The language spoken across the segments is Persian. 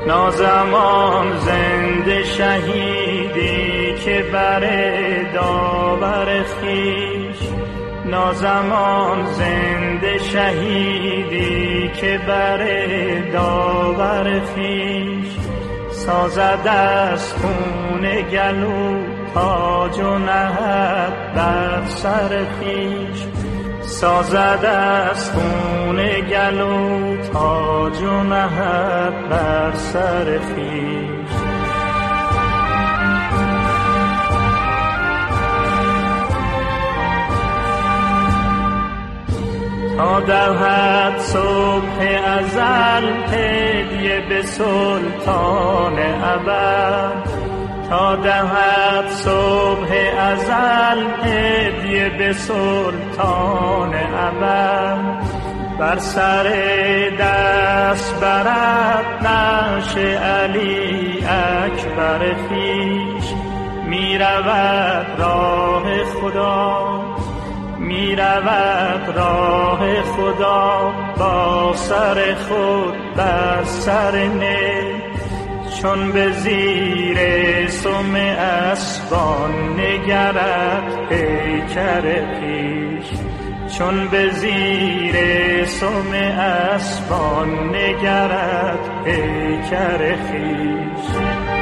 نازمان زنده شهیدی که بر داور خویش، نازمان زنده شهیدی که بر داور خویش، سازد از خون گلو تاج و نهد بر سر خویش، سازد از خون گلو تاج و نهد بر سر خویش. تا دهد صبح ازل هدیه به سلطان ابد، تا دهد صبح ازل هدیه به سلطان ابد، بر سر دست برد نقش علی اکبر خویش، می رود راه خدا، می رود راه خدا با سر خود بر سر نی، چون به زیر سم اسبان نگرد پیکر خویش، چون به زیر سم اسبان نگرد پیکر خویش.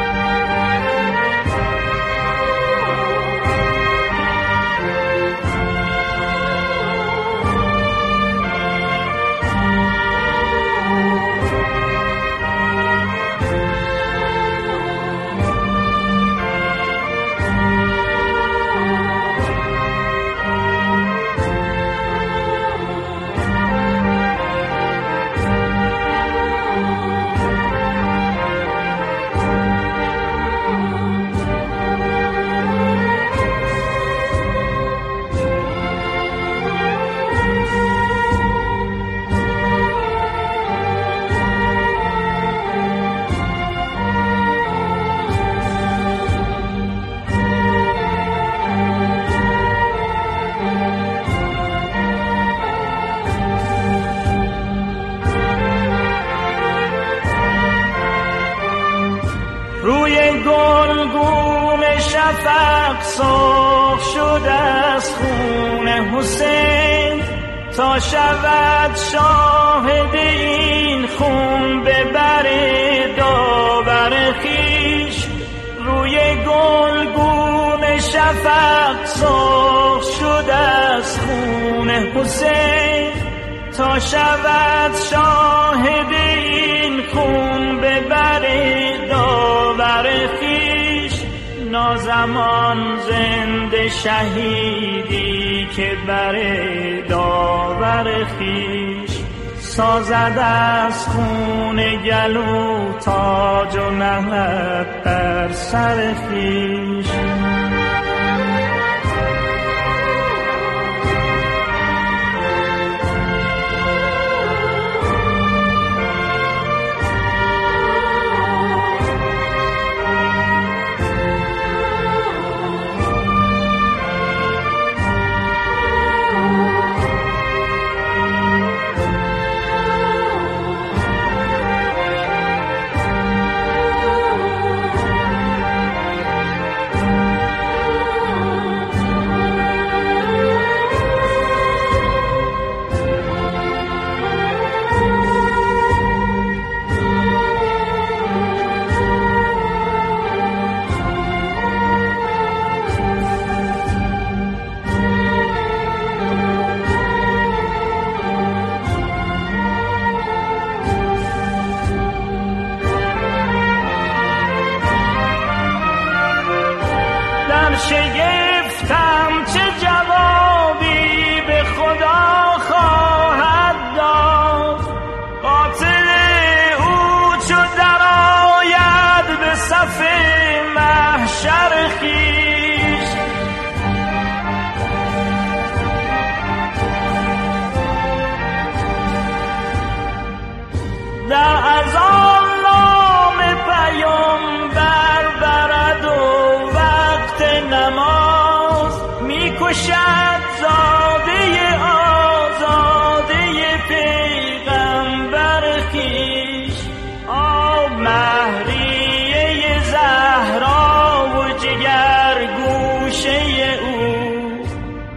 روی گلگون شفق سرخ شد از خون حسین، تا شود شاهد این خون ببر داور خویش. روی گلگون شفق سرخ شد از خون حسین، تا شود شاهد این خون ببر داور خویش. نازمان زنده شهیدی که بر داور خویش، سازد از خون گلو تاج و نهد بر سر خویش.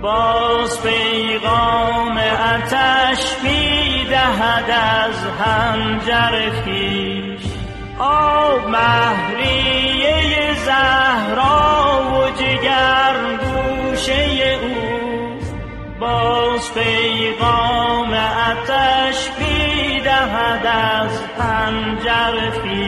باز پیغام آتش می‌دهد از حنجر خویش. آب مهریه زهرا و جگر گوشه او، باز پیغام آتش می‌دهد از حنجر خویش.